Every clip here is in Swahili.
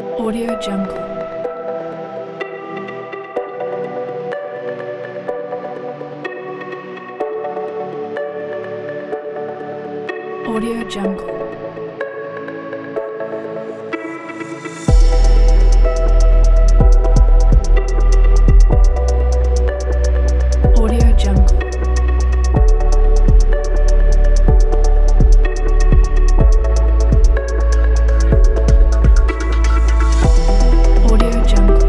Audio Jungle. Audio Jungle. Audio Jungle. Audio Jungle.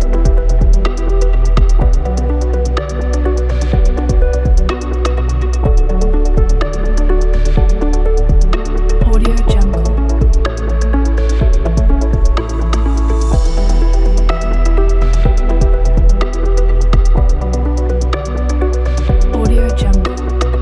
Audio Jungle. Audio Jungle.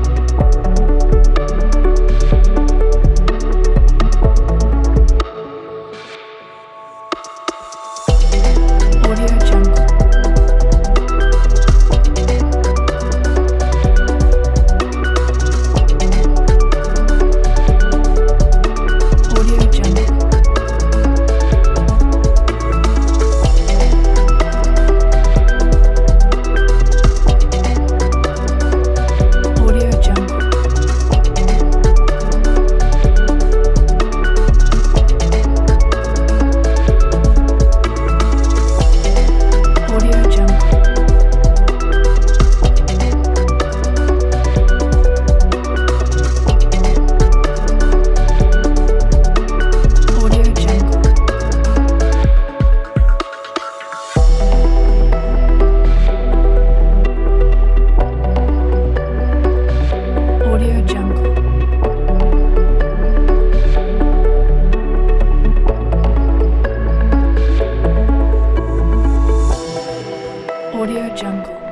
Audio Jungle. Audio Jungle. Audio Jungle. Audio Jungle. Audio Jungle. Audio Jungle. Audio Jungle.